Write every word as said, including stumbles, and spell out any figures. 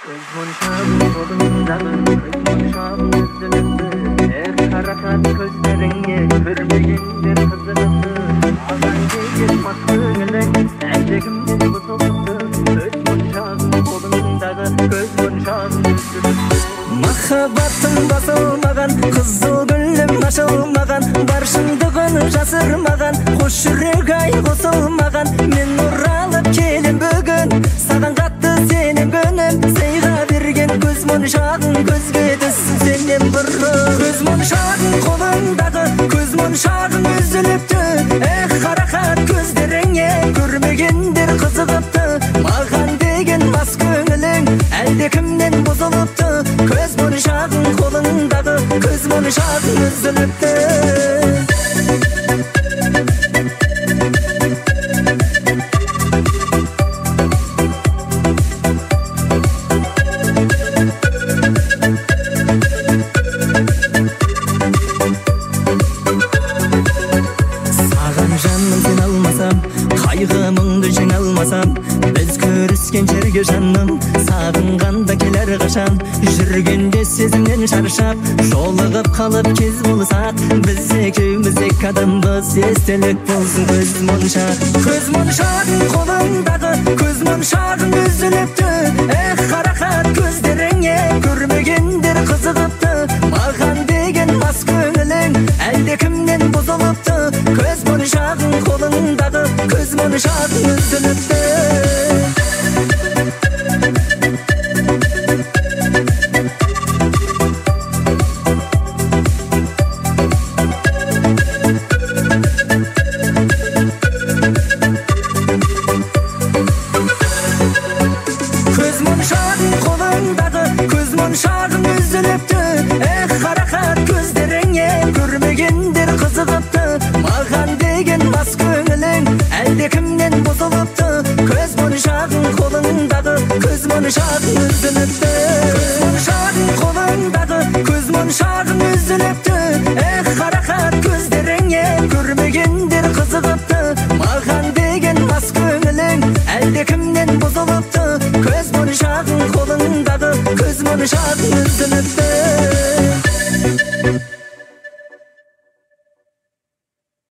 Көз моншағың қолыңдағы, көз моншағың үзіліпті. Әр қарақат көздеріңе көрмегендер қызығыпты. Маған деген мас көңілің әлдекімнен бұзылыпты. Көз моншағың қолыңдағы, көз моншағың үзіліпті. Махаббатың басылмаған, қызыл гүлім ашылмаған, бар шындығын жасырмаған, қош жүрек ай қосылмаған. Мен оралып келем бүгін, саған қатты сенем күнім, сыйға берген көз моншағың көзге түссін сенен бұрын. Көз моншағың қолыңдағы, көз моншағың үзіліпті. Эх, қарақат көздеріңе көрмегендер қызығыпты. Маған деген мас көңілің әлдекімнен бұзылыпты. Көз моншағың қолыңдағы, көз моншағың үзіліпті. Саған жаным сен алмасам, қайғы мұңды жеңе алмасам, біз көріскен жерге жаным сағынғанда келер қашан. Жүргенде сезімнен шаршап, жолығып қалып кез болсақ, біз екеуміз екі адамбыз, естелік болсын көз моншақ. Көз моншағың қолыңдағы, көз моншағың үзіліпті. Эх, қарақат көздеріңе көрмегендер қызығыпты. Маған деген мас көңілің әлдекімнен бұзылыпты. Көз моншағың қолыңдағы, көз моншағың үзіліпті. Көз моншағың қолыңдағы, көз моншағың үзіліпті. Эх, қарақат көздеріңе көрмегендер қызығыпты. Маған деген мас көңілің әлдекімнен бұзылыпты. Көз моншағың қолыңдағы, көз моншағың үзіліпті. Көз моншағың қолыңдағы, көз моншағың үзіліпті. Эх, қарақат көздеріңе көрмегендер қызығыпты. Маған деген мас көңілің әлдекімнен бұзылыпты. Көз моншағың қолыңдағы, көз моншағың үзіліпті.